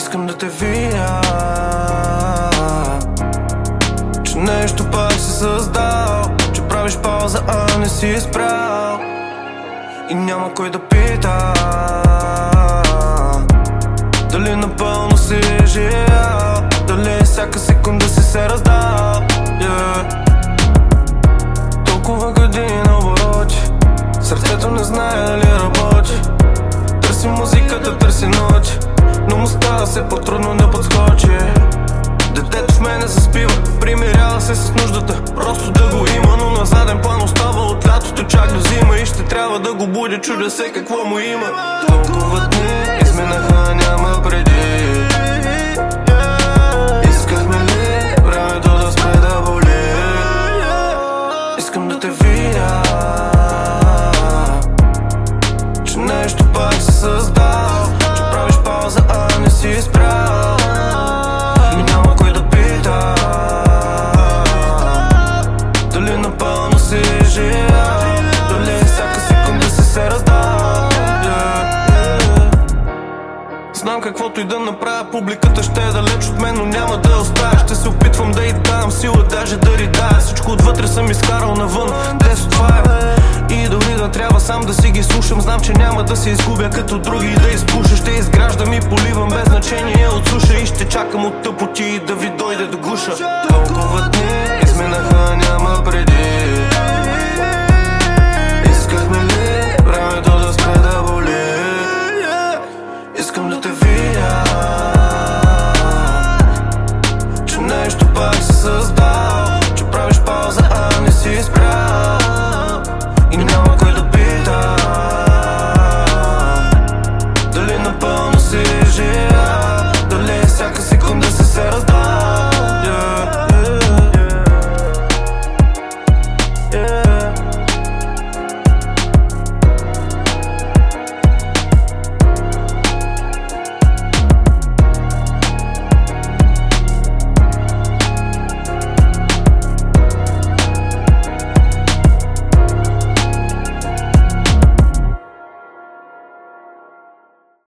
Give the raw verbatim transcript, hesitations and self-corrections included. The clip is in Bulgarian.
Искам да те видя, че нещо пак си създал, че правиш пауза, а не си спрял. И няма кой да пита дали напълно си живял, дали всяка секунда си се раздал, yeah. Толкова години на обороти, сърцето не знае дали работи. Търси музиката, търси ночи, но му става все по-трудно да подскочи. Детето в мене се спива, примирява се с нуждата просто да го има, но на заден план остава от лятото чак до зима. И ще трябва да го будя, чудя се какво му има. Толкова дни изминаха, няма преди. Искахме ли времето да спре да боли? Искам да те видя, че нещо пак се създал, че правиш пауза, а не си спрял. И няма кой да пита дали напълно си живял, дали всяка секунда си се раздал, yeah, yeah. Знам каквото и да направя, публиката ще е далеч от мен, но няма да оставя. Ще се опитвам да й дам сила, даже да ридая. Всичко отвътре съм изкарал навън, десет това е. И дори да трябва сам да си ги слушам, знам, че няма да се изгубя като други и да изпуша. Ще изграждам и поливам без значение от суша, и ще чакам от тъпоти да ви дойде до гуша. Толкова дни изминаха, няма преди.